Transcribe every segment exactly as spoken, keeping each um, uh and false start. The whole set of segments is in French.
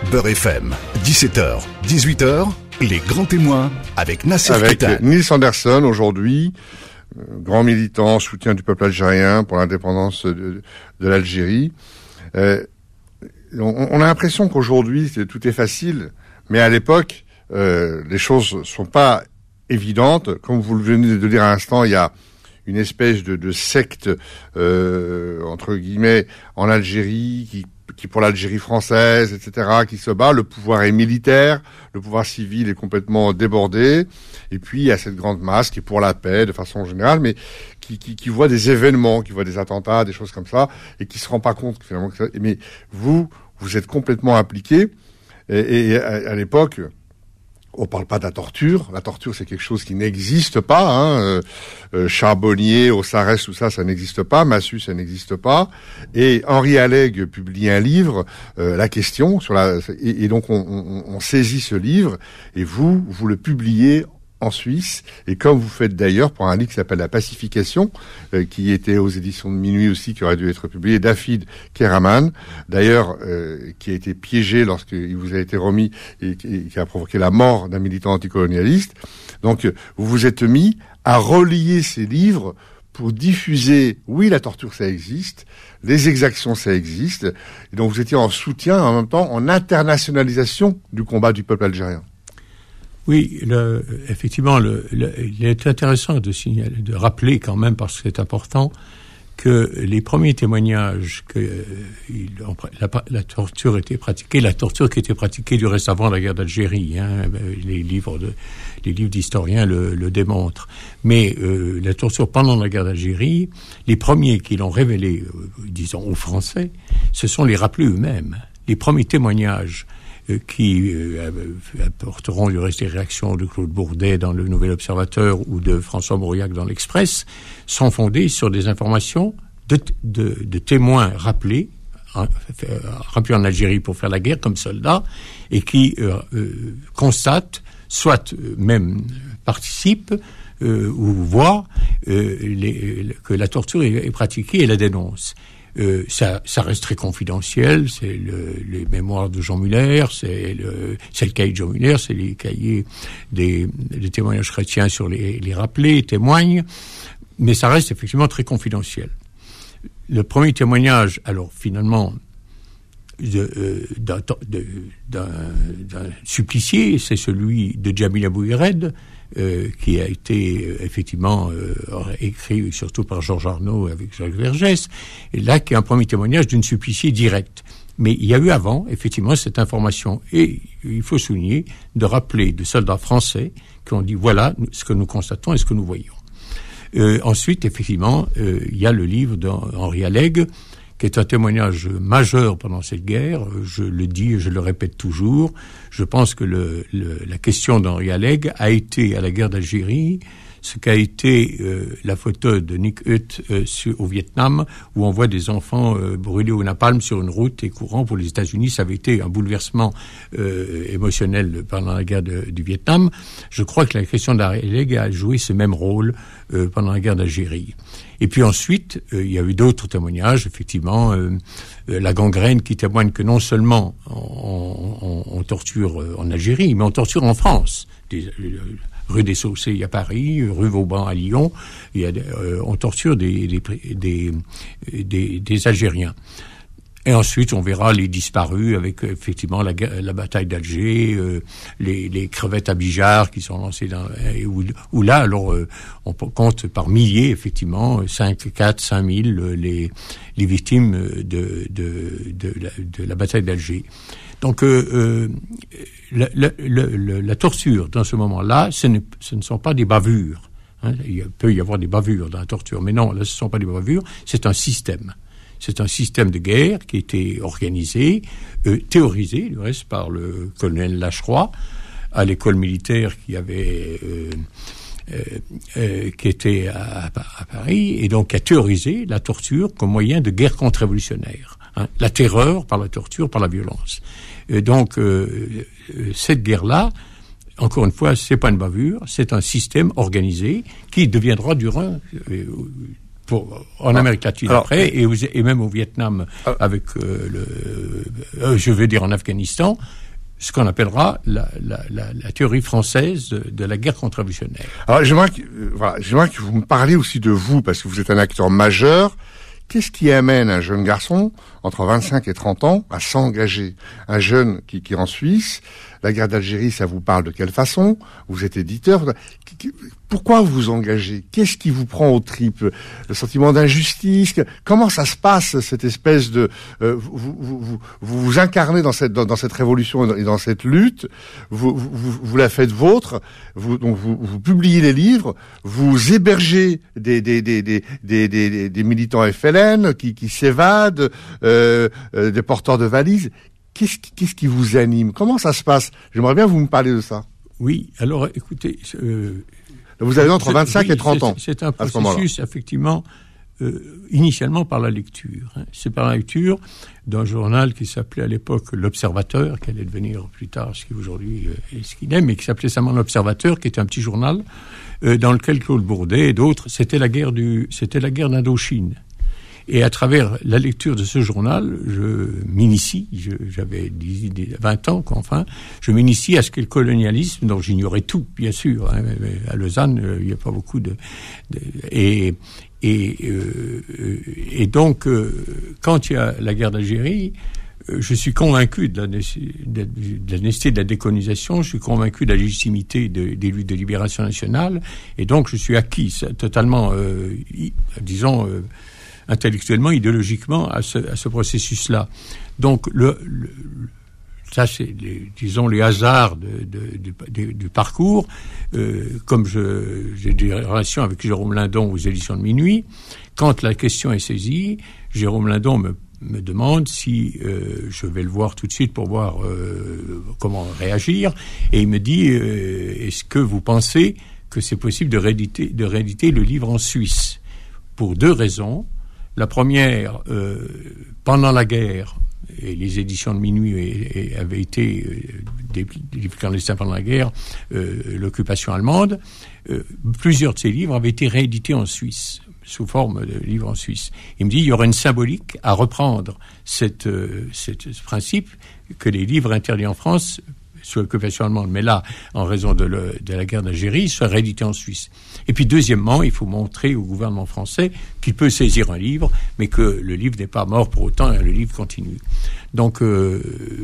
Beurre F M, dix-sept heures, dix-huit heures, les grands témoins avec Nasser Avec Ketal. Nils Anderson aujourd'hui, euh, grand militant, soutien du peuple algérien pour l'indépendance de, de l'Algérie. Euh, on, on a l'impression qu'aujourd'hui c'est, tout est facile, mais à l'époque euh, les choses sont pas évidentes. Comme vous le venez de dire à l'instant, il y a une espèce de, de secte euh, entre guillemets en Algérie qui qui pour l'Algérie française, et cetera, qui se bat. Le pouvoir est militaire, le pouvoir civil est complètement débordé. Et puis, il y a cette grande masse qui est pour la paix, de façon générale, mais qui, qui, qui voit des événements, qui voit des attentats, des choses comme ça, et qui se rend pas compte, finalement. Que ça... Mais vous, vous êtes complètement impliqué. Et, et à, à l'époque, on parle pas de la torture. La torture, c'est quelque chose qui n'existe pas. Hein. Euh, euh, Charbonnier, Ossarès, tout ça, ça n'existe pas. Massu, ça n'existe pas. Et Henri Alleg publie un livre, euh, La question, sur la. Et, et donc on, on, on saisit ce livre et vous, vous le publiez en Suisse, et comme vous faites d'ailleurs pour un livre qui s'appelle La Pacification, euh, qui était aux éditions de Minuit aussi, qui aurait dû être publié, David Keraman, d'ailleurs, euh, qui a été piégé lorsqu'il vous a été remis et, et qui a provoqué la mort d'un militant anticolonialiste. Donc, vous vous êtes mis à relier ces livres pour diffuser, oui, la torture, ça existe, les exactions, ça existe, et donc vous étiez en soutien, en même temps, en internationalisation du combat du peuple algérien. Oui, le, effectivement, le, le, il est intéressant de signaler, de rappeler quand même, parce que c'est important, que les premiers témoignages que euh, il, la, la torture était pratiquée, la torture qui était pratiquée du reste avant la guerre d'Algérie, hein, les livres de, les livres d'historiens le, le démontrent. Mais euh, la torture pendant la guerre d'Algérie, les premiers qui l'ont révélé, euh, disons aux Français, ce sont les rappelés eux-mêmes. Les premiers témoignages qui euh, apporteront du reste des réactions de Claude Bourdet dans le Nouvel Observateur ou de François Mauriac dans l'Express, sont fondés sur des informations de, de, de témoins rappelés, en, rappelés en Algérie pour faire la guerre comme soldats, et qui euh, euh, constatent, soit euh, même participent, euh, ou voient euh, les, que la torture est, est pratiquée et la dénoncent. Euh, ça, ça reste très confidentiel. C'est le, les mémoires de Jean Muller, c'est le, c'est le cahier de Jean Muller, c'est les cahiers des, des témoignages chrétiens sur les, les rappelés, témoignent, mais ça reste effectivement très confidentiel. Le premier témoignage, alors finalement, de, euh, d'un, de, d'un, d'un supplicié, c'est celui de Djamil Abouired, Euh, qui a été euh, effectivement euh, écrit surtout par Georges Arnaud avec Jacques Vergès, et là qui est un premier témoignage d'une suppliciée directe. Mais il y a eu avant, effectivement, cette information, et il faut souligner, de rappeler de soldats français qui ont dit voilà ce que nous constatons et ce que nous voyons. Euh, ensuite, effectivement, euh, il y a le livre d'Henri Alleg, qui est un témoignage majeur pendant cette guerre. Je le dis et je le répète toujours. Je pense que le, le, la question d'Henri Alleg a été, à la guerre d'Algérie, ce qu'a été euh, la photo de Nick Hutt euh, sur, au Vietnam, où on voit des enfants euh, brûlés au napalm sur une route et courant pour les États-Unis. Ça avait été un bouleversement euh, émotionnel pendant la guerre de, du Vietnam. Je crois que la question d'Henri Alleg a joué ce même rôle euh, pendant la guerre d'Algérie. Et puis ensuite, euh, il y a eu d'autres témoignages, effectivement, euh, euh, la gangrène qui témoigne que non seulement on, on, on torture euh, en Algérie, mais on torture en France. Des, euh, rue des Saussayes à Paris, rue Vauban à Lyon, il y a, euh, on torture des, des, des, des, des Algériens. Et ensuite, on verra les disparus avec effectivement la, la bataille d'Alger, euh, les, les crevettes à Bijar qui sont lancées dans, et où, où là, alors, euh, on compte par milliers, effectivement, cinq, quatre, cinq mille, les, les victimes de, de, de, la, de la bataille d'Alger. Donc, euh, euh, la, la, la, la torture, dans ce moment-là, ce ne, ce ne sont pas des bavures. Hein. Il peut y avoir des bavures dans la torture, mais non, là, ce ne sont pas des bavures, c'est un système. C'est un système de guerre qui a été organisé, euh, théorisé, du reste, par le colonel Lacheroy, à l'école militaire qui avait, euh, euh, euh, qui était à, à Paris, et donc a théorisé la torture comme moyen de guerre contre-révolutionnaire. Hein, la terreur par la torture, par la violence. Et donc, euh, cette guerre-là, encore une fois, c'est pas une bavure, c'est un système organisé qui deviendra durant... Euh, pour en ah, Amérique latine alors, après et, et même au Vietnam alors, avec euh, le, euh, je veux dire en Afghanistan, ce qu'on appellera la, la, la, la théorie française de, de la guerre contre-révolutionnaire. Alors j'aimerais que, euh, voilà, j'aimerais que vous me parliez aussi de vous parce que vous êtes un acteur majeur. Qu'est-ce qui amène un jeune garçon entre vingt-cinq et trente ans à s'engager? Un jeune qui, qui est en Suisse, la guerre d'Algérie, ça vous parle de quelle façon? Vous êtes éditeur. Pourquoi vous vous engagez? Qu'est-ce qui vous prend aux tripes? Le sentiment d'injustice? Comment ça se passe, cette espèce de... Euh, vous, vous, vous, vous vous incarnez dans cette, dans, dans cette révolution et dans cette lutte, vous, vous, vous la faites vôtre, vous, donc vous, vous publiez les livres, vous hébergez des, des, des, des, des, des, des militants F L N qui, qui s'évadent, euh, euh, des porteurs de valises. Qu'est-ce qui, qu'est-ce qui vous anime? Comment ça se passe? J'aimerais bien que vous me parliez de ça. Oui, alors écoutez... Euh, vous avez entre vingt-cinq oui, et trente ans. C'est un processus, effectivement, euh, initialement par la lecture. Hein. C'est par la lecture d'un journal qui s'appelait à l'époque L'Observateur, qui allait devenir plus tard ce qui aujourd'hui euh, est ce qu'il est, mais qui s'appelait seulement L'Observateur, qui était un petit journal euh, dans lequel Claude Bourdet et d'autres, c'était la guerre du, c'était la guerre d'Indochine. Et à travers la lecture de ce journal, je m'initie, je, j'avais vingt ans, enfin, je m'initie à ce qu'est le colonialisme, dont j'ignorais tout, bien sûr. Hein, à Lausanne, il n'y a pas beaucoup de... de et et, euh, et donc, euh, quand il y a la guerre d'Algérie, je suis convaincu de la, de, de la nécessité de la décolonisation, je suis convaincu de la légitimité de, des luttes de libération nationale, et donc je suis acquis totalement, euh, disons... Euh, intellectuellement, idéologiquement, à ce, à ce processus-là. Donc, le, le, ça, c'est, les, disons, les hasards de, de, de, de, du parcours. Euh, comme je, j'ai des relations avec Jérôme Lindon aux éditions de Minuit, quand la question est saisie, Jérôme Lindon me, me demande si euh, je vais le voir tout de suite pour voir euh, comment réagir, et il me dit euh, est-ce que vous pensez que c'est possible de rééditer, de rééditer le livre en Suisse? Pour deux raisons. La première, euh, pendant la guerre, et les éditions de Minuit et, et avaient été euh, des, des livres clandestins pendant la guerre, euh, l'occupation allemande, euh, plusieurs de ces livres avaient été réédités en Suisse, sous forme de livres en Suisse. Il me dit, il y aura une symbolique à reprendre cette, euh, cette, ce principe que les livres interdits en France sous l'occupation allemande, mais là, en raison de, le, de la guerre d'Algérie, soit réédité en Suisse. Et puis, deuxièmement, il faut montrer au gouvernement français qu'il peut saisir un livre, mais que le livre n'est pas mort pour autant et le livre continue. Donc, euh,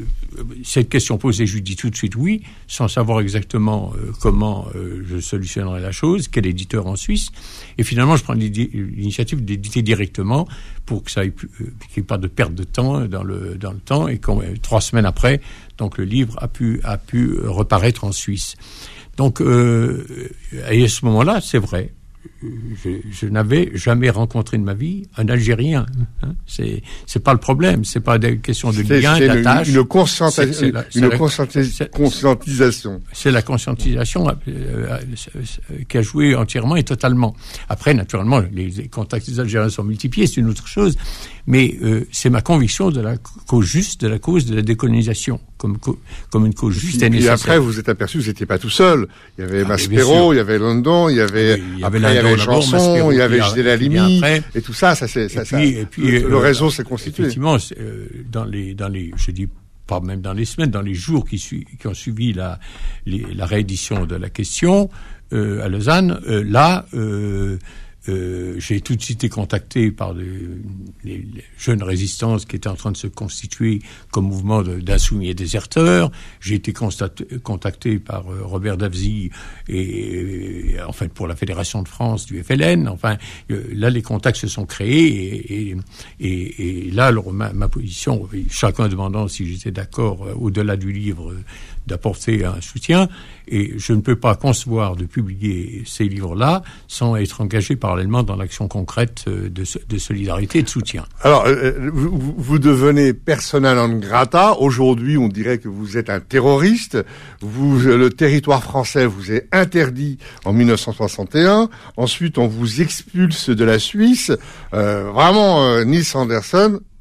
cette question posée, je lui dis tout de suite oui, sans savoir exactement euh, comment euh, je solutionnerai la chose, quel éditeur en Suisse. Et finalement, je prends l'initiative d'éditer directement pour que ça ait, euh, qu'il n'y ait pas de perte de temps dans le, dans le temps, et qu'on, trois semaines après, donc le livre a pu, a pu reparaître en Suisse. Donc, euh, et à ce moment-là, c'est vrai, je, je n'avais jamais rencontré de ma vie un Algérien. Hein. C'est, c'est pas le problème, c'est pas des questions de lien, d'attache. Une, une, conscienti- c'est, c'est la, une la, conscienti- c'est, conscientisation. C'est la conscientisation euh, qui a joué entièrement et totalement. Après, naturellement, les, les contacts des Algériens sont multipliés, c'est une autre chose. Mais euh, c'est ma conviction de la cause juste, de la cause de la décolonisation, comme, co- comme une cause juste et, et nécessaire. Et après, vous êtes aperçu que vous n'étiez pas tout seul. Il y avait ah, Maspero, il y avait London, il y avait, oui, il y avait, après, il y avait Janson, il y avait Gisèle Halimi, et tout ça, ça c'est, ça, et puis, ça, et puis, le, euh, le réseau s'est constitué. Effectivement, euh, dans les, dans les, je dis pas même dans les semaines, dans les jours qui, su, qui ont suivi la, les, la réédition de la question euh, à Lausanne, euh, là. Euh, Euh, j'ai tout de suite été contacté par les, les, les jeunes résistances qui étaient en train de se constituer comme mouvement de, d'insoumis et déserteurs. J'ai été constaté, contacté par euh, Robert Davzy et, et en fait pour la Fédération de France du F L N. Enfin, euh, là les contacts se sont créés et, et, et, et là alors, ma, ma position, chacun demandant si j'étais d'accord euh, au-delà du livre euh, d'apporter un soutien, et je ne peux pas concevoir de publier ces livres-là sans être engagé parallèlement dans l'action concrète de, de solidarité et de soutien. Alors, euh, vous, vous devenez persona non grata. Aujourd'hui, on dirait que vous êtes un terroriste. Vous, le territoire français vous est interdit en dix-neuf cent soixante et un. Ensuite, on vous expulse de la Suisse. Euh, vraiment, euh, Nils Andersen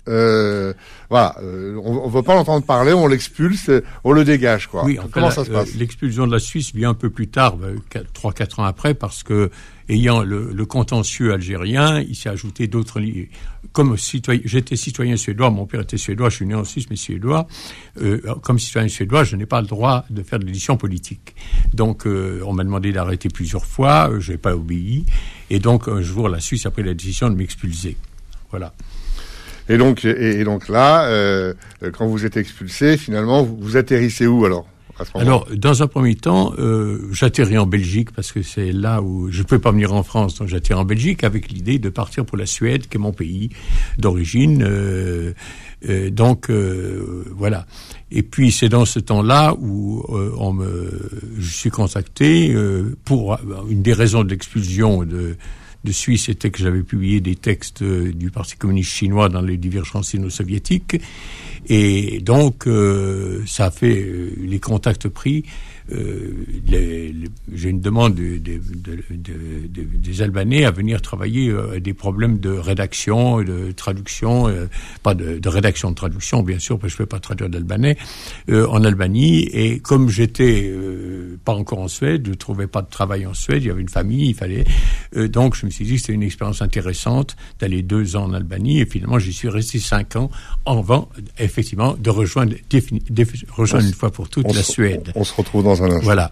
Euh, voilà, euh, on, on veut pas l'entendre parler, on l'expulse, on le dégage, quoi. Oui, en Comment fait, ça se la, passe? L'expulsion de la Suisse vient un peu plus tard, trois, quatre ans après, parce que ayant le, le contentieux algérien, il s'est ajouté d'autres liens. Comme citoyen, j'étais citoyen suédois, mon père était suédois, je suis né en Suisse, mais suédois. Euh, comme citoyen suédois, je n'ai pas le droit de faire de l'édition politique. Donc, euh, on m'a demandé d'arrêter plusieurs fois, euh, je n'ai pas obéi, et donc un jour, la Suisse a pris la décision de m'expulser. Voilà. Et donc, et, et donc là, euh, quand vous êtes expulsé, finalement, vous, vous atterrissez où alors à ce moment-là? Alors, dans un premier temps, euh, j'atterris en Belgique parce que c'est là où je ne pouvais pas venir en France, donc j'atterris en Belgique avec l'idée de partir pour la Suède, qui est mon pays d'origine. Euh, euh, donc euh, voilà. Et puis c'est dans ce temps-là où euh, on me, je suis contacté euh, pour une des raisons d'expulsion de. de Suisse, c'était que j'avais publié des textes euh, du Parti communiste chinois dans les divergences sino-soviétiques. Et donc, euh, ça a fait euh, les contacts pris. Euh, les, les, j'ai une demande de, de, de, de, de, des Albanais à venir travailler euh, des problèmes de rédaction, de traduction, euh, pas de, de rédaction de traduction, bien sûr, parce que je ne peux pas traduire d'albanais, euh, en Albanie. Et comme j'étais euh, pas encore en Suède, je ne trouvais pas de travail en Suède, il y avait une famille, il fallait... Euh, donc, je me suis dit que c'était une expérience intéressante d'aller deux ans en Albanie. Et finalement, j'y suis resté cinq ans avant, effectivement, de rejoindre, défini, défi, rejoindre on une fois pour toutes la se, Suède. On, on se retrouve dans un instant. Voilà.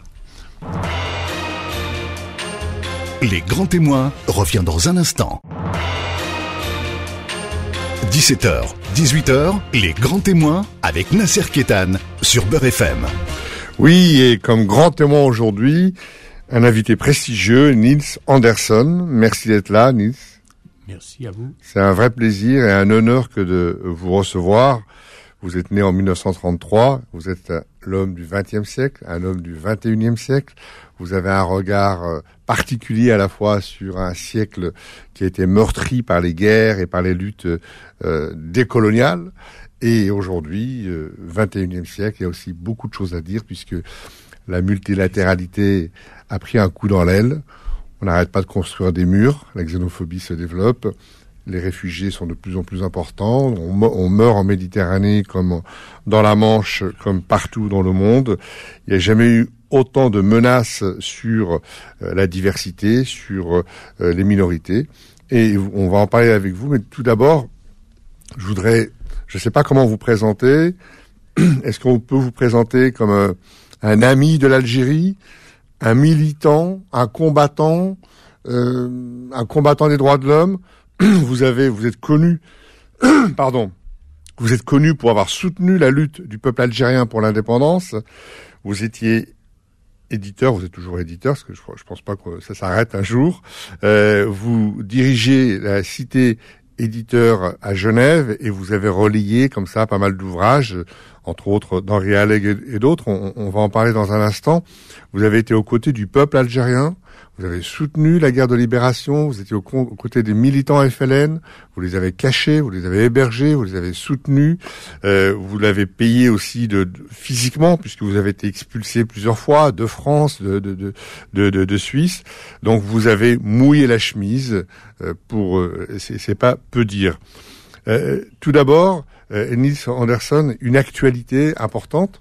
Les grands témoins revient dans un instant. dix-sept heures, dix-huit heures, les grands témoins avec Nasser Kétan sur Beurre F M. Oui, et comme grand témoin aujourd'hui, un invité prestigieux, Niels Andersson. Merci d'être là, Niels. Merci à vous. C'est un vrai plaisir et un honneur que de vous recevoir. Vous êtes né en mille neuf cent trente-trois, vous êtes l'homme du vingtième siècle, un homme du vingt et unième siècle. Vous avez un regard particulier à la fois sur un siècle qui a été meurtri par les guerres et par les luttes euh, décoloniales. Et aujourd'hui, euh, vingt et unième siècle, il y a aussi beaucoup de choses à dire puisque la multilatéralité a pris un coup dans l'aile. On n'arrête pas de construire des murs, la xénophobie se développe. Les réfugiés sont de plus en plus importants. On, me- on meurt en Méditerranée comme dans la Manche, comme partout dans le monde. Il n'y a jamais eu autant de menaces sur euh, la diversité, sur euh, les minorités. Et on va en parler avec vous. Mais tout d'abord, je voudrais, je ne sais pas comment vous présenter. Est-ce qu'on peut vous présenter comme un, un ami de l'Algérie, un militant, un combattant, euh, un combattant des droits de l'homme? Vous avez, vous êtes connu, pardon, vous êtes connu pour avoir soutenu la lutte du peuple algérien pour l'indépendance. Vous étiez éditeur, vous êtes toujours éditeur, parce que je, je pense pas que ça s'arrête un jour. Euh, vous dirigez la cité éditeur à Genève et vous avez relayé comme ça pas mal d'ouvrages, entre autres d'Henri Alleg et, et d'autres. On, on va en parler dans un instant. Vous avez été aux côtés du peuple algérien. Vous avez soutenu la guerre de libération, vous étiez aux côtés des militants F L N, vous les avez cachés, vous les avez hébergés, vous les avez soutenus, euh, vous l'avez payé aussi de, de physiquement, puisque vous avez été expulsé plusieurs fois de France, de, de, de, de, de, de Suisse. Donc vous avez mouillé la chemise, euh, pour, euh, c'est, c'est pas peu dire. Euh, tout d'abord, euh, Niels Andersson, une actualité importante.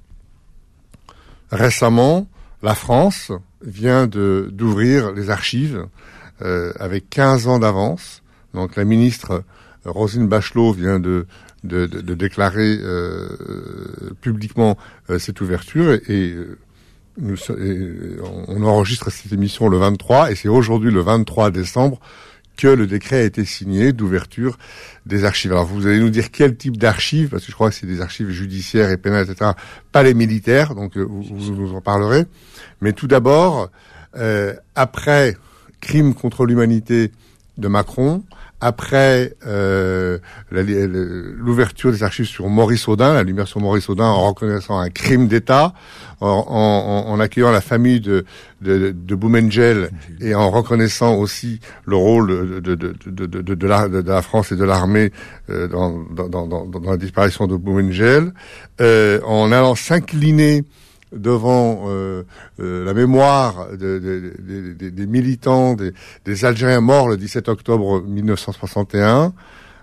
Récemment, la France vient de d'ouvrir les archives euh, avec quinze ans d'avance. Donc la ministre euh, Roselyne Bachelot vient de de, de, de déclarer euh, publiquement euh, cette ouverture et, et, nous, et on enregistre cette émission le vingt-trois et c'est aujourd'hui le vingt-trois décembre que le décret a été signé d'ouverture des archives. Alors vous allez nous dire quel type d'archives, parce que je crois que c'est des archives judiciaires et pénales, et cetera, pas les militaires, donc euh, vous, vous nous en parlerez. Mais tout d'abord, euh, après crime contre l'humanité de Macron, après euh, la, l'ouverture des archives sur Maurice Audin, la lumière sur Maurice Audin en reconnaissant un crime d'État, en, en, en accueillant la famille de, de, de Boumengel et en reconnaissant aussi le rôle de, de, de, de, de, de, la, de la France et de l'armée euh, dans, dans, dans, dans la disparition de Boumengel, euh, en allant s'incliner devant euh, euh, la mémoire de, de, de, de, des militants, des, des Algériens morts le dix-sept octobre mille neuf cent soixante et un,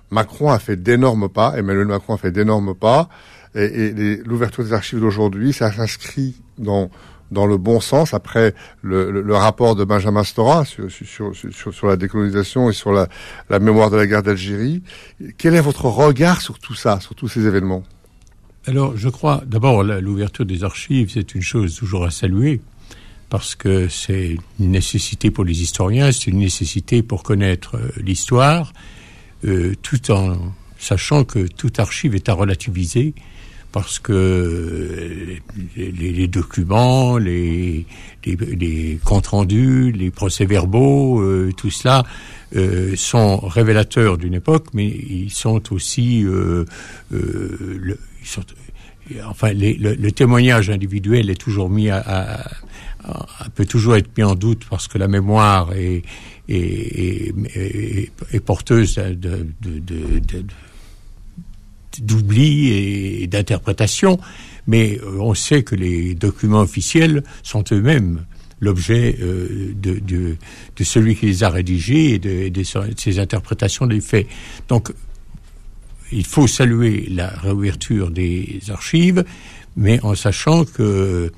Macron a fait d'énormes pas, Emmanuel Macron a fait d'énormes pas, et, et les, l'ouverture des archives d'aujourd'hui, ça s'inscrit dans dans le bon sens après le, le, le rapport de Benjamin Stora sur, sur, sur, sur la décolonisation et sur la, la mémoire de la guerre d'Algérie. Quel est votre regard sur tout ça, sur tous ces événements? Alors, je crois, d'abord, l'ouverture des archives, c'est une chose toujours à saluer, parce que c'est une nécessité pour les historiens, c'est une nécessité pour connaître euh, l'histoire, euh, tout en sachant que toute archive est à relativiser, parce que les, les documents, les, les, les comptes rendus, les procès-verbaux, euh, tout cela euh, sont révélateurs d'une époque, mais ils sont aussi, euh, euh, le, ils sont, enfin, les, le, le témoignage individuel est toujours mis à, à, à, peut toujours être mis en doute parce que la mémoire est, est, est, est, est porteuse de, de, de, de, de d'oubli et d'interprétation, mais on sait que les documents officiels sont eux-mêmes l'objet euh, de, de, de celui qui les a rédigés et de, de, de ses interprétations des faits. Donc, il faut saluer la réouverture des archives, mais en sachant que,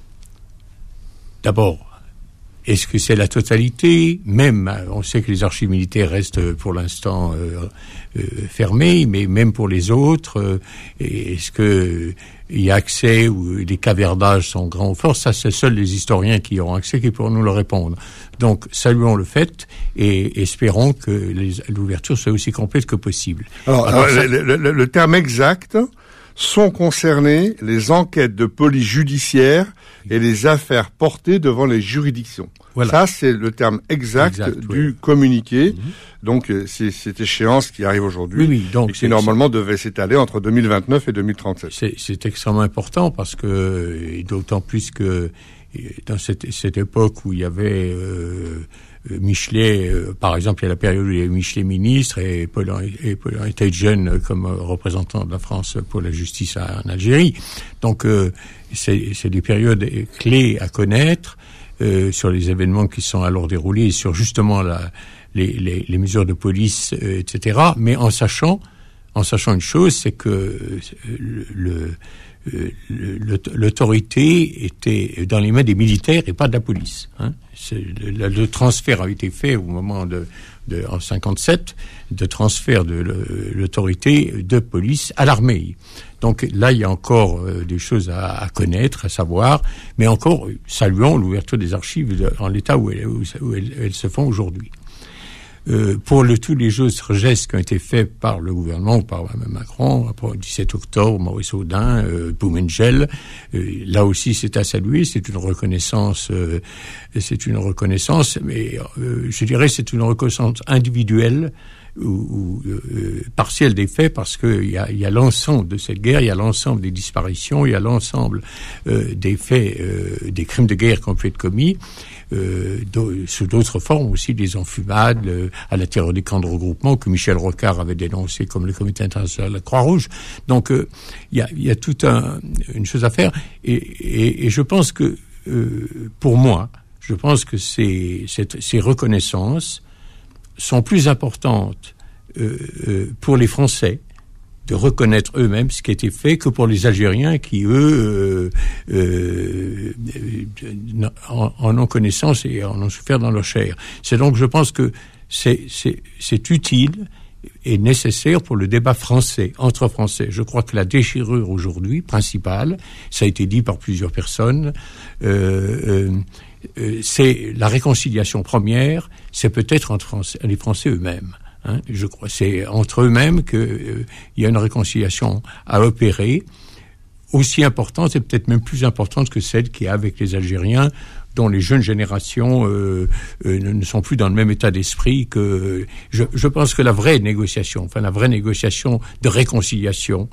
d'abord, est-ce que c'est la totalité? Même, on sait que les archives militaires restent pour l'instant euh, euh, fermées, mais même pour les autres, euh, est-ce que il y a accès ou les cavernages sont grands ou forts? Ça, c'est seuls les historiens qui auront accès qui pourront nous le répondre. Donc, saluons le fait et espérons que les, l'ouverture soit aussi complète que possible. Alors, Alors ça, le, le, le terme exact, sont concernées les enquêtes de police judiciaire et les affaires portées devant les juridictions. Voilà. Ça, c'est le terme exact, exact du oui. communiqué. Mm-hmm. Donc, c'est cette échéance qui arrive aujourd'hui, oui, oui, donc, et qui normalement devait s'étaler entre deux mille vingt-neuf et deux mille trente-sept. C'est, c'est extrêmement important parce que, et d'autant plus que dans cette, cette époque où il y avait euh, Michelet, euh, par exemple, il y a la période où il y avait Michelet ministre et Paul, et Paul était jeune comme représentant de la France pour la justice en Algérie. Donc, euh, c'est, c'est des périodes clés à connaître euh, sur les événements qui sont alors déroulés, sur justement la, les, les, les mesures de police, euh, et cetera. Mais en sachant, en sachant une chose, c'est que euh, le, le Le, l'autorité était dans les mains des militaires et pas de la police. Hein. C'est, le, le transfert a été fait au moment de, de en cinquante-sept, de transfert de le, l'autorité de police à l'armée. Donc là, il y a encore euh, des choses à, à connaître, à savoir, mais encore, saluons l'ouverture des archives de, en l'état où, elle, où, où elles, elles se font aujourd'hui. Euh, pour le, tous les autres gestes qui ont été faits par le gouvernement, par Mme Macron, après le dix-sept octobre, Maurice Audin, euh, Boumengel, euh, là aussi c'est à saluer, c'est une reconnaissance, euh, c'est une reconnaissance, mais euh, je dirais c'est une reconnaissance individuelle ou, ou euh, partielle des faits, parce que il y a, il y a l'ensemble de cette guerre, il y a l'ensemble des disparitions, il y a l'ensemble euh, des faits, euh, des crimes de guerre qui ont pu être commis. Euh, sous d'autres formes aussi, des enfumades euh, à l'intérieur des camps de regroupement que Michel Rocard avait dénoncé comme le Comité international de la Croix-Rouge. Donc il euh, y, a, y a toute un, une chose à faire et, et, et je pense que euh, pour moi, je pense que ces, cette, ces reconnaissances sont plus importantes euh, euh, pour les Français de reconnaître eux-mêmes ce qui a été fait que pour les Algériens qui, eux, euh, euh, en, en ont connaissance et en ont souffert dans leur chair. C'est donc, je pense que c'est, c'est, c'est utile et nécessaire pour le débat français, entre Français. Je crois que la déchirure aujourd'hui, principale, ça a été dit par plusieurs personnes, euh, euh, c'est la réconciliation première, c'est peut-être entre Français, les Français eux-mêmes. Hein, je crois c'est entre eux-mêmes qu'il euh, y a une réconciliation à opérer, aussi importante et peut-être même plus importante que celle qui est avec les Algériens, dont les jeunes générations euh, euh, ne sont plus dans le même état d'esprit que... Je, je pense que la vraie négociation, enfin la vraie négociation de réconciliation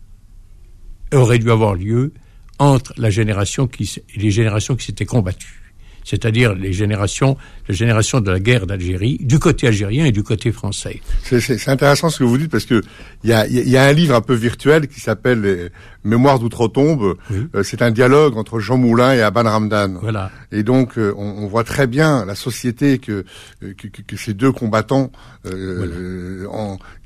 aurait dû avoir lieu entre la génération qui, les générations qui s'étaient combattues. C'est-à-dire les générations, la génération de la guerre d'Algérie, du côté algérien et du côté français. C'est, c'est, c'est intéressant ce que vous dites, parce que il y a, y a un livre un peu virtuel qui s'appelle les Mémoires d'outre-tombe. Oui. Euh, c'est un dialogue entre Jean Moulin et Aban Ramdan. Voilà. Et donc euh, on, on voit très bien la société que que, que, que ces deux combattants euh, voilà. en,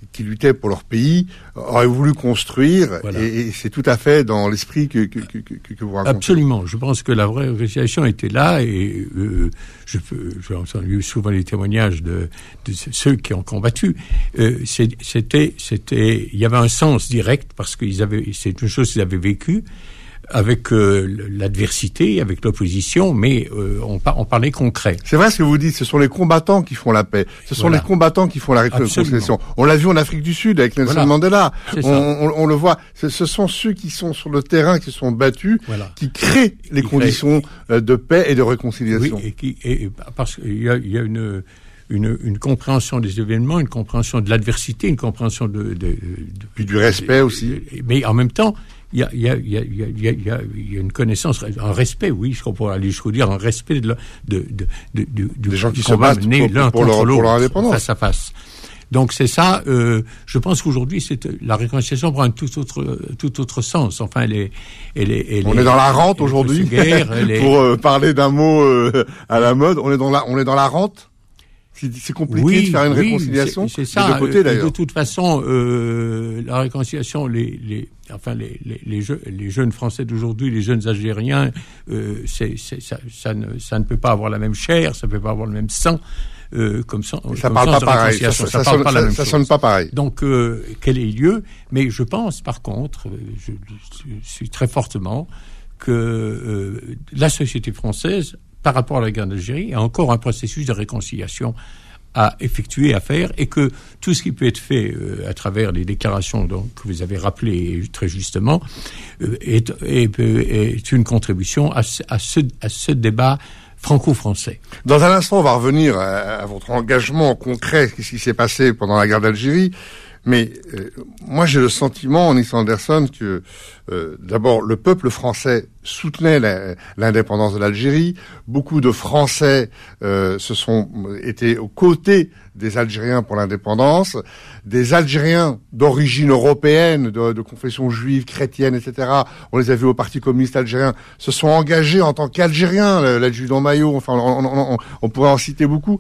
qui luttaient pour leur pays auraient voulu construire, voilà. et, et c'est tout à fait dans l'esprit que, que, que, que, que vous racontez. Absolument. Je pense que la vraie réconciliation était là, et euh, je peux, j'ai entendu souvent les témoignages de, de ceux qui ont combattu. Euh, c'est, c'était, c'était, il y avait un sens direct parce qu'ils avaient, c'est une chose qu'ils avaient vécue avec euh, l'adversité, avec l'opposition, mais euh, on, par, on parlait concret. C'est vrai ce que vous dites, ce sont les combattants qui font la paix, ce sont voilà. les combattants qui font la réconciliation. On l'a vu en Afrique du Sud avec Nelson voilà. Mandela, on, on, on le voit, ce, ce sont ceux qui sont sur le terrain, qui se sont battus, voilà. qui créent les qui conditions crée... de paix et de réconciliation. Oui, et, qui, et parce qu'il y a, il y a une... Une, une compréhension des événements, une compréhension de l'adversité, une compréhension de... de, de Puis du respect de, aussi. De, mais en même temps, il y a, il y a, il y a, il y a, il y a, il y a une connaissance, un respect, oui, je comprends aller jusqu'au dire, un respect de, de, de, de, de des gens qui se battent pour, l'un pour, leur, pour leur indépendance. Face à face. Donc c'est ça. Euh, je pense qu'aujourd'hui, c'est la réconciliation prend un tout autre, tout autre sens. Enfin, elle est, elle est. Elle on est, est dans la rente aujourd'hui. Pour euh, parler d'un mot euh, à la mode, on est dans la, on est dans la rente. C'est compliqué oui, de faire une oui, réconciliation. C'est, c'est ça. De, côté, d'ailleurs. de toute façon, euh, la réconciliation, les, les, enfin les, les, les, jeux, les jeunes Français d'aujourd'hui, les jeunes Algériens, euh, c'est, c'est, ça, ça, ne, ça ne peut pas avoir la même chair, ça ne peut pas avoir le même sang. Euh, comme ça, ça comme parle pas pareil. Ça, ça, ça, ça, sonne, pas la même ça sonne pas pareil. Donc, euh, quel est le lieu ? Mais je pense, par contre, je, je, je suis très fortement que euh, la société française, par rapport à la guerre d'Algérie, il y a encore un processus de réconciliation à effectuer, à faire, et que tout ce qui peut être fait euh, à travers les déclarations donc, que vous avez rappelées très justement euh, est, est, est une contribution à ce, à ce, à ce débat franco-français. Dans un instant, on va revenir à, à votre engagement concret, ce qui s'est passé pendant la guerre d'Algérie. Mais euh, moi, j'ai le sentiment, Nils Andersson, que euh, d'abord, le peuple français soutenait la, l'indépendance de l'Algérie. Beaucoup de Français euh, se sont étaient aux côtés des Algériens pour l'indépendance. Des Algériens d'origine européenne, de, de confession juive, chrétienne, et cetera. On les a vus au Parti communiste algérien, se sont engagés en tant qu'Algériens, l'adjudant Maillot. Enfin, on, on, on, on pourrait en citer beaucoup.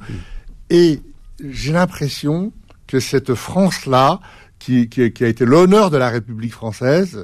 Et j'ai l'impression que cette France-là, qui, qui, qui a été l'honneur de la République française,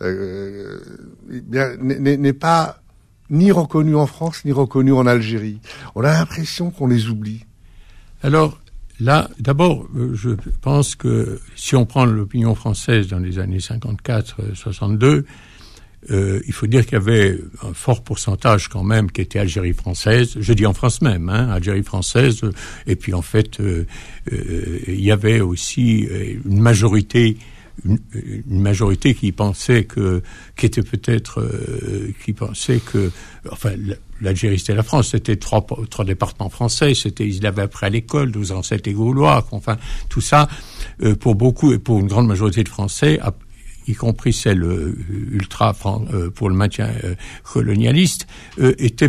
euh, eh bien, n'est, n'est pas ni reconnue en France, ni reconnue en Algérie. On a l'impression qu'on les oublie. Alors, là, d'abord, je pense que si on prend l'opinion française dans les années cinquante-quatre soixante-deux, Euh, il faut dire qu'il y avait un fort pourcentage quand même qui était Algérie française, je dis en France même, hein, Algérie française, et puis en fait, euh, euh, il y avait aussi une majorité, une, une majorité qui pensait que, qui était peut-être, euh, qui pensait que, enfin, l'Algérie c'était la France, c'était trois, trois départements français, c'était, ils l'avaient appris à l'école, nos ancêtres les Gaulois, enfin, tout ça, euh, pour beaucoup et pour une grande majorité de Français, y compris celle euh, ultra euh, pour le maintien euh, colonialiste, euh, était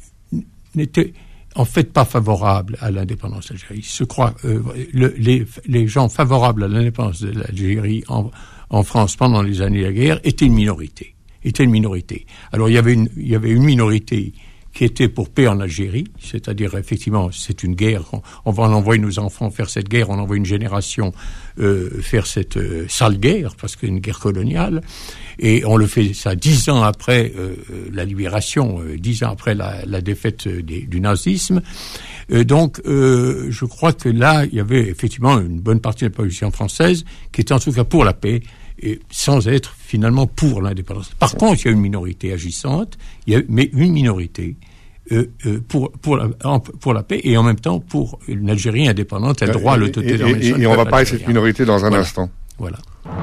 n'était en fait pas favorable à l'indépendance d'Algérie. Je crois euh, le, les les gens favorables à l'indépendance de l'Algérie en en France pendant les années de la guerre étaient une minorité, étaient une minorité. Alors il y avait une il y avait une minorité qui était pour paix en Algérie, c'est-à-dire effectivement c'est une guerre, on, on va en envoyer nos enfants faire cette guerre, on envoie une génération euh, faire cette euh, sale guerre, parce que c'est une guerre coloniale, et on le fait ça dix ans après euh, la libération, euh, dix ans après la, la défaite des, du nazisme. Euh, donc euh, je crois que là il y avait effectivement une bonne partie de la population française qui était en tout cas pour la paix, et sans être finalement pour l'indépendance. Par ouais. contre, il y a une minorité agissante, il y a, mais une minorité euh, euh, pour pour la, pour la paix, et en même temps pour une Algérie indépendante, elle a droit à l'autodétermination. Et, et, et on va parler de cette minorité dans un voilà. instant. Voilà.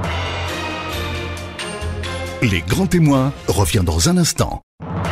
Les grands témoins revient dans un instant.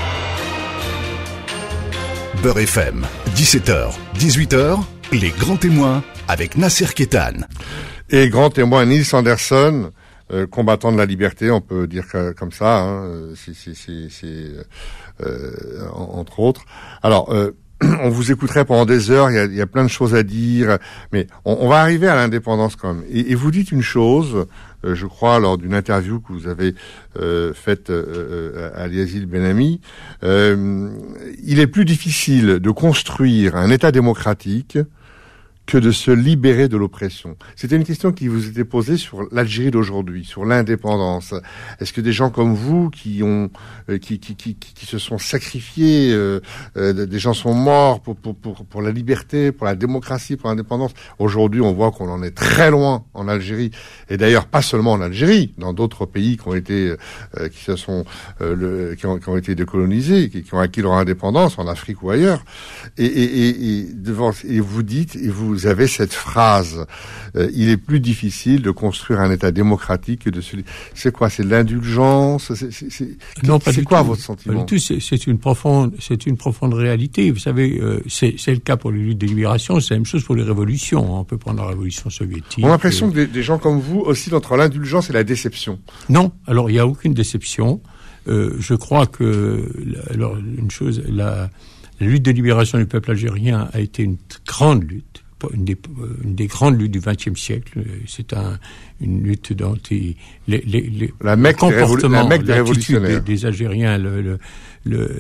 Beurre F M, dix-sept heures, dix-huit heures, les grands témoins avec Nasser Kétan. Et grand témoin Nils Andersson, Euh, combattant de la liberté, on peut dire que, comme ça, hein, c'est, c'est, c'est, c'est euh, entre autres. Alors, euh, on vous écouterait pendant des heures, il y a, il y a plein de choses à dire, mais on, on va arriver à l'indépendance quand même. Et, et vous dites une chose, euh, je crois, lors d'une interview que vous avez euh, faite euh, à Yazid Benami, euh, il est plus difficile de construire un État démocratique que de se libérer de l'oppression. C'était une question qui vous était posée sur l'Algérie d'aujourd'hui, sur l'indépendance. Est-ce que des gens comme vous, qui ont, euh, qui, qui, qui, qui se sont sacrifiés, euh, euh, des gens sont morts pour, pour, pour, pour la liberté, pour la démocratie, pour l'indépendance. Aujourd'hui, on voit qu'on en est très loin en Algérie, et d'ailleurs pas seulement en Algérie, dans d'autres pays qui ont été, euh, qui se sont, euh, le, qui, ont, qui ont été décolonisés, qui, qui ont acquis leur indépendance en Afrique ou ailleurs. Et, et, et, et devant, et vous dites, et vous avez cette phrase, euh, il est plus difficile de construire un État démocratique que de celui. C'est quoi? C'est de l'indulgence? C'est, c'est, c'est, non, pas c'est du quoi tout. votre sentiment? Pas du tout. C'est, c'est une profonde, c'est une profonde réalité. Vous savez, euh, c'est, c'est le cas pour les luttes de libération. C'est la même chose pour les révolutions. On peut prendre la révolution soviétique. On a l'impression euh... que des, des gens comme vous oscillent entre l'indulgence et la déception. Non. Alors, il n'y a aucune déception. Euh, je crois que, alors, une chose, la, la lutte de libération du peuple algérien a été une grande lutte. Une des, une des grandes luttes du vingtième siècle. C'est un, une lutte dont les, les, les, la Mecque le comportement, la des révolutionnaires. Des, des Algériens, le, le, le,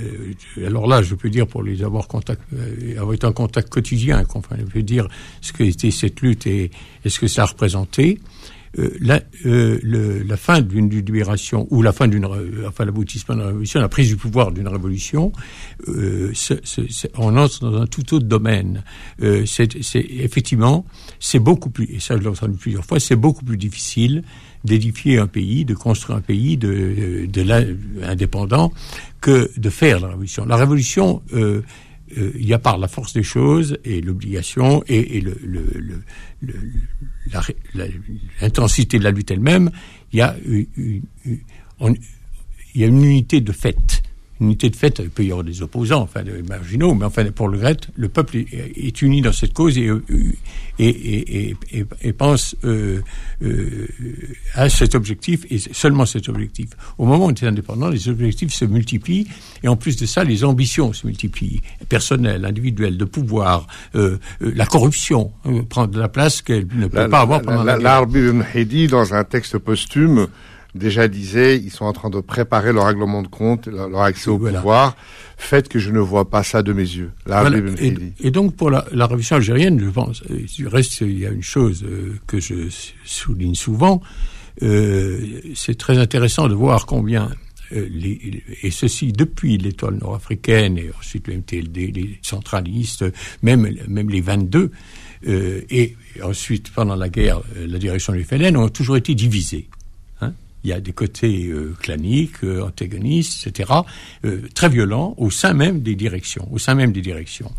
le, alors là, je peux dire pour les avoir contact, avoir été en contact quotidien, enfin, je peux dire ce que était cette lutte et, et ce que ça a représenté. Euh, la, euh, le, la fin d'une libération ou la fin d'une, enfin l'aboutissement de la révolution, la prise du pouvoir d'une révolution, euh, c'est, c'est, c'est, on entre dans un tout autre domaine. Euh, c'est, c'est effectivement, c'est beaucoup plus, et ça je l'ai entendu plusieurs fois, c'est beaucoup plus difficile d'édifier un pays, de construire un pays de, de l'indépendant que de faire la révolution. La révolution, euh, Euh, il y a par la force des choses et l'obligation et, et le, le, le, le, la, la, l'intensité de la lutte elle-même, il y a une, une, une, il y a une unité de fait. Une unité de fait, il peut y avoir des opposants, enfin des marginaux, mais enfin pour le Grec, le peuple est, est uni dans cette cause et, et, et, et, et pense euh, euh, à cet objectif et seulement cet objectif. Au moment où on est indépendant, les objectifs se multiplient et en plus de ça, les ambitions se multiplient, personnelles, individuelles, de pouvoir, euh, euh, la corruption euh, prend de la place qu'elle ne peut la, pas avoir pendant la, la, la guerre. L'Arbi Mhedi, dans un texte posthume, déjà disait, ils sont en train de préparer leur règlement de compte, leur accès au voilà. pouvoir. Faites que je ne vois pas ça de mes yeux. Voilà. Et, et donc pour la, la révolution algérienne, je pense, du reste, il y a une chose euh, que je souligne souvent, euh, c'est très intéressant de voir combien, euh, les, et ceci depuis l'étoile nord-africaine et ensuite le M T L D, les centralistes, même, même les vingt-deux, euh, et ensuite pendant la guerre, la direction du F L N ont toujours été divisés. Il y a des côtés euh, claniques, euh, antagonistes, et cetera, euh, très violents au sein même des directions, au sein même des directions.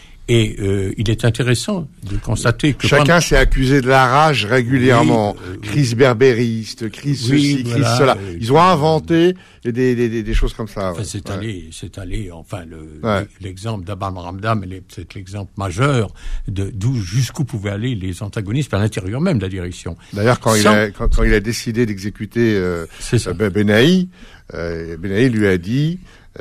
Et euh, il est intéressant de constater que chacun pendant... s'est accusé de la rage régulièrement. Oui, euh, crise berbériste, crise oui, ceci, voilà, crise cela. euh, Ils ont inventé des, des, des, des choses comme ça. Enfin, c'est ouais. allé, c'est allé. Enfin, le, ouais. l'exemple d'Abam Ramdam, c'est l'exemple majeur de d'où jusqu'où pouvaient aller les antagonistes à l'intérieur même de la direction. D'ailleurs, quand Sans... il a quand, quand il a décidé d'exécuter euh, Benahi, euh, Benahi lui a dit.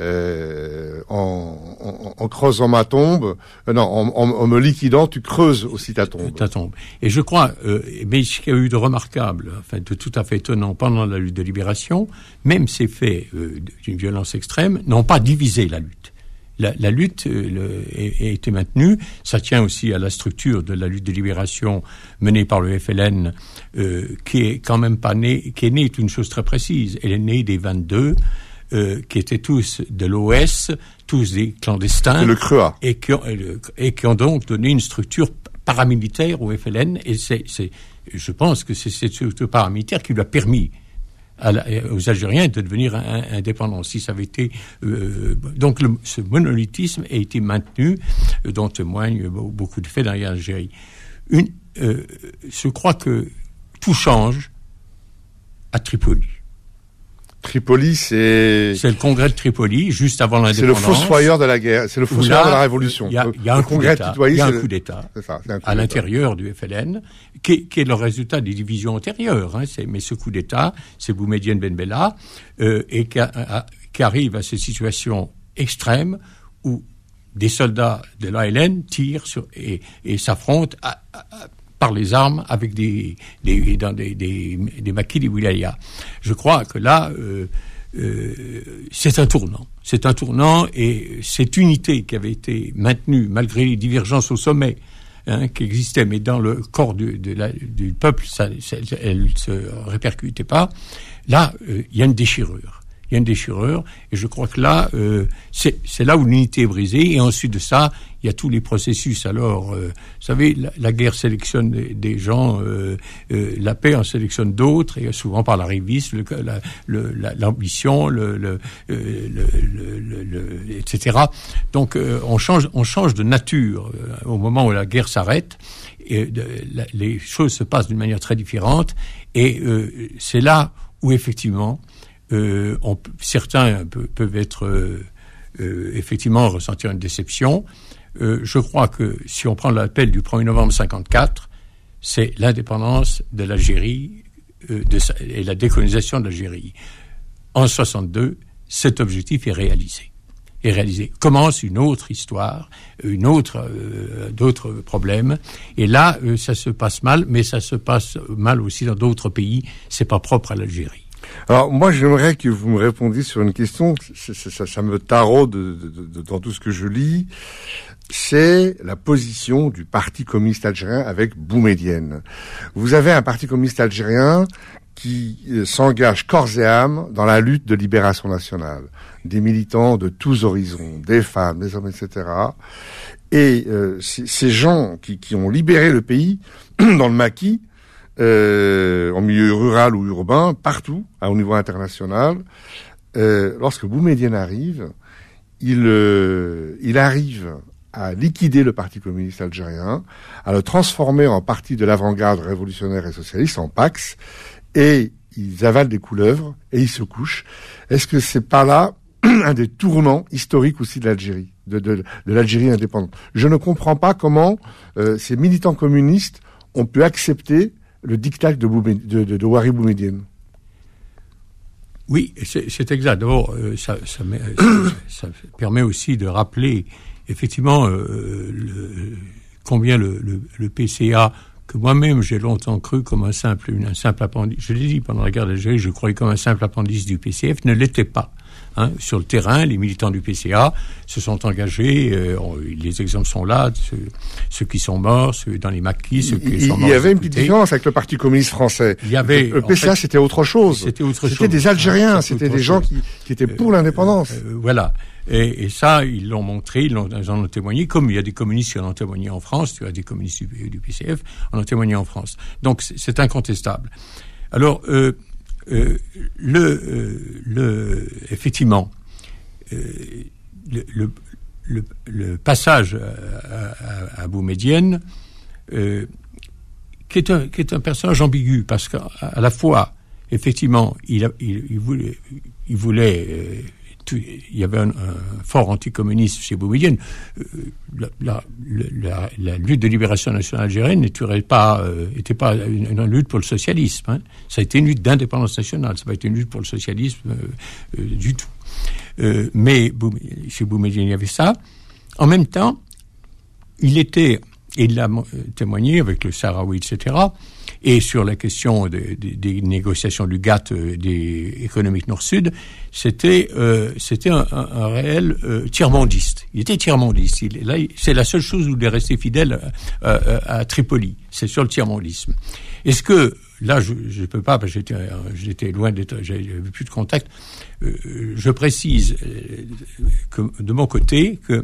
Euh, en, en, en creusant ma tombe, euh, non, en, en, en me liquidant, tu creuses aussi ta tombe. Ta tombe. Et je crois, euh, mais ce qu'il y a eu de remarquable, enfin de tout à fait étonnant pendant la lutte de libération, même ces faits euh, d'une violence extrême n'ont pas divisé la lutte. La, la lutte euh, le, a, a été maintenue. Ça tient aussi à la structure de la lutte de libération menée par le F L N, euh, qui est quand même pas née, qui est née d'une chose très précise. Elle est née des vingt-deux. Euh, qui étaient tous de l'O S, tous des clandestins, le C R E A, et qui ont, et qui ont donc donné une structure paramilitaire au F L N. Et c'est, c'est, je pense que c'est cette structure paramilitaire qui lui a permis à la, aux Algériens de devenir un, indépendants. Si ça avait été euh, donc le, ce monolithisme a été maintenu, euh, dont témoignent beaucoup de faits dans l'Algérie. Une, euh, je crois que tout change à Tripoli. Tripoli, c'est... C'est le congrès de Tripoli, juste avant l'indépendance. C'est le fossoyeur de la guerre, c'est le fossoyeur de la révolution. Il y a, y a un coup congrès d'État, de Tripoli, il y a un c'est coup d'État c'est ça, c'est un coup à d'État. l'intérieur du F L N, qui est, qui est le résultat des divisions antérieures. Hein, c'est, mais ce coup d'État, c'est Boumedienne Ben Bella, euh, et qui, a, a, qui arrive à cette situation extrême où des soldats de l'A L N tirent sur, et, et s'affrontent à, à, à, par les armes avec des, des, dans des, des, des maquis des wilayas. Je crois que là... Euh, Euh, c'est un tournant. C'est un tournant et cette unité qui avait été maintenue malgré les divergences au sommet hein, qui existait, mais dans le corps du, de la, du peuple, ça, ça, elle ne se répercutait pas. Là, il euh, y a une déchirure. Il y a une déchirure, et je crois que là, euh, c'est, c'est là où l'unité est brisée, et ensuite de ça, il y a tous les processus. Alors, euh, vous savez, la, la guerre sélectionne des, des gens, euh, euh, la paix en sélectionne d'autres, et souvent par l'arrivisme, le, la, le, la, l'ambition, le, le, le, le, le, le, et cetera. Donc, euh, on change, on change de nature euh, au moment où la guerre s'arrête, et de, la, les choses se passent d'une manière très différente, et euh, c'est là où effectivement, Euh, on, certains pe- peuvent être euh, euh, effectivement ressentir une déception. Euh, je crois que si on prend l'appel du premier novembre cinquante-quatre, c'est l'indépendance de l'Algérie euh, de sa, et la décolonisation de l'Algérie. En soixante-deux, cet objectif est réalisé. Est réalisé. Commence une autre histoire, une autre, euh, d'autres problèmes. Et là, euh, ça se passe mal, mais ça se passe mal aussi dans d'autres pays. C'est pas propre à l'Algérie. Alors moi j'aimerais que vous me répondiez sur une question, ça, ça, ça me taraude de, de, de, dans tout ce que je lis, c'est la position du Parti communiste algérien avec Boumedienne. Vous avez un Parti communiste algérien qui euh, s'engage corps et âme dans la lutte de libération nationale, des militants de tous horizons, des femmes, des hommes, et cetera. Et euh, c- ces gens qui, qui ont libéré le pays dans le maquis, Euh, en milieu rural ou urbain, partout, à, au niveau international. Euh, lorsque Boumedienne arrive, il, euh, il arrive à liquider le Parti communiste algérien, à le transformer en parti de l'avant-garde révolutionnaire et socialiste, en Pax, et ils avalent des couleuvres et ils se couchent. Est-ce que c'est pas là un des tournants historiques aussi de l'Algérie, de, de, de l'Algérie indépendante? Je ne comprends pas comment euh, ces militants communistes ont pu accepter le diktat de, Boumé, de, de, de Ouari Boumedienne. Oui, c'est, c'est exact. D'abord, euh, ça, ça, ça, ça permet aussi de rappeler effectivement euh, le, combien le, le, le P C A, que moi-même j'ai longtemps cru comme un simple, un simple appendice, je l'ai dit pendant la guerre d'Algérie, je croyais comme un simple appendice du P C F, ne l'était pas. Hein, sur le terrain, les militants du P C A se sont engagés, euh, on, les exemples sont là, ceux, ceux qui sont morts, ceux dans les maquis, ceux qui il, sont morts. Il y avait une petite différence avec le Parti communiste français. Il y avait, le P C A, fait, c'était autre chose. C'était autre c'était chose. Des Algériens, hein, c'était, c'était des gens qui, qui étaient pour euh, l'indépendance. Euh, euh, voilà. Et, et ça, ils l'ont montré, ils, l'ont, ils en ont témoigné, comme il y a des communistes qui en ont témoigné en France, tu as des communistes du, du P C F, en ont témoigné en France. Donc, c'est, c'est incontestable. Alors, euh, euh, le, euh, le, effectivement, Euh, le, le, le, le passage à, à, à Boumedienne, euh, qui est un, qui est un personnage ambigu, parce qu'à à la fois, effectivement, il, a, il, il voulait, il voulait, euh, tout, il y avait un, un fort anticommuniste chez Boumedienne. Euh, la, la, la, la lutte de libération nationale algérienne n'était pas, euh, était pas une, une lutte pour le socialisme. Hein. Ça a été une lutte d'indépendance nationale. Ça n'a pas été une lutte pour le socialisme euh, euh, du tout. Euh, mais chez Boumedienne, il y avait ça. En même temps, il était, et il l'a témoigné avec le Sahraoui, et cetera, et sur la question de, de, des négociations du G A T T, des économiques Nord-Sud, c'était, euh, c'était un, un, un réel euh, tiers-mondiste. Il était tiers-mondiste. Il, là, c'est la seule chose où il est resté fidèle à, à, à Tripoli. C'est sur le tiers-mondisme. Est-ce que, là, je ne peux pas, parce que j'étais, j'étais loin d'être, j'avais plus de contact, euh, je précise euh, que, de mon côté, que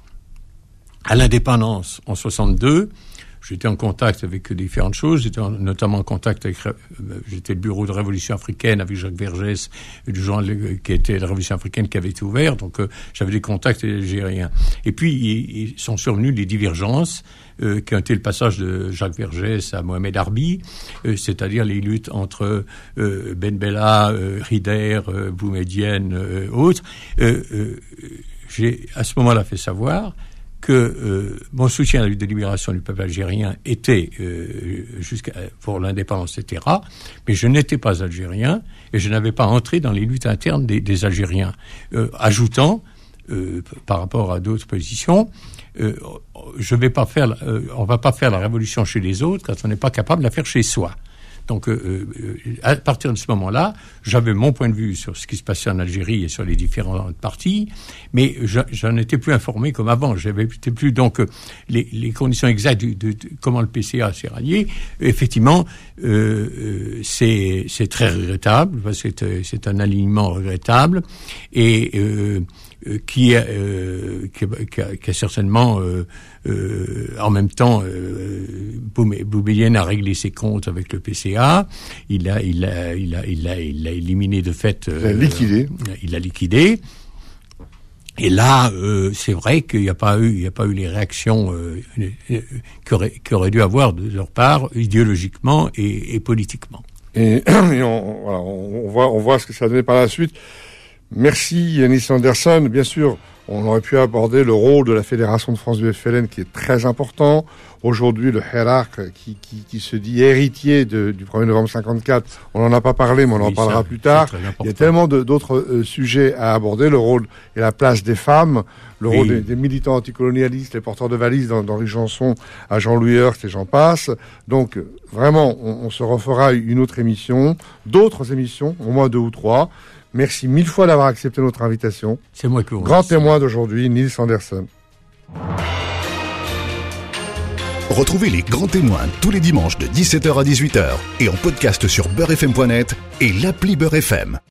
à l'indépendance en soixante-deux, j'étais en contact avec différentes choses. J'étais en, notamment en contact avec, euh, j'étais le bureau de Révolution africaine avec Jacques Vergès, du journal qui était la Révolution africaine qui avait été ouvert. Donc, euh, j'avais des contacts algériens. Et puis, ils, ils sont survenus les divergences, euh, qui ont été le passage de Jacques Vergès à Mohamed Arbi, euh, c'est-à-dire les luttes entre euh, Ben Bella, euh, Rider, euh, Boumedienne, euh, autres. Euh, euh, j'ai à ce moment-là fait savoir que euh, mon soutien à la lutte de libération du peuple algérien était euh, jusqu'à pour l'indépendance, et cetera. Mais je n'étais pas algérien et je n'avais pas entré dans les luttes internes des, des Algériens. Euh, ajoutant, euh, par rapport à d'autres positions, euh, je vais pas faire, euh, on va pas faire la révolution chez les autres quand on n'est pas capable de la faire chez soi. Donc, euh, à partir de ce moment-là, j'avais mon point de vue sur ce qui se passait en Algérie et sur les différentes parties, mais je, j'en étais plus informé comme avant. J'avais été plus donc les, les conditions exactes de, de, de comment le P C A s'est rallié. Effectivement, euh, c'est c'est très regrettable. C'est c'est un alignement regrettable et euh, qui, euh, qui, qui, a, qui a certainement euh, euh, en même temps euh, Boumedienne a réglé ses comptes avec le P C A. Il a il a il a il a il a éliminé de fait. Euh, il a liquidé. Il a liquidé. Et là, euh, c'est vrai qu'il n'y a pas eu, il n'y a pas eu les réactions euh, euh, qu'aurait, qu'aurait dû avoir de leur part, idéologiquement et, et politiquement. Et, et on, voilà, on, on voit, on voit ce que ça a donné par la suite. Merci Yanis Anderson. Bien sûr, on aurait pu aborder le rôle de la Fédération de France du F L N qui est très important. Aujourd'hui, le Hirak qui, qui, qui se dit héritier de, du premier novembre cinquante-quatre, on n'en a pas parlé, mais on en oui, parlera ça, plus tard. Il y a tellement de, d'autres euh, sujets à aborder, le rôle et la place des femmes, le oui. rôle des, des militants anticolonialistes, les porteurs de valises dans, dans les chansons à Jean-Louis Heurst et j'en passe. Donc, vraiment, on, on se refera une autre émission, d'autres émissions, au moins deux ou trois. Merci mille fois d'avoir accepté notre invitation. C'est moi qui vous Grand témoin d'aujourd'hui, Niels Anderson. Retrouvez les grands témoins tous les dimanches de dix-sept heures à dix-huit heures et en podcast sur beurre f m point net et l'appli Beurre F M.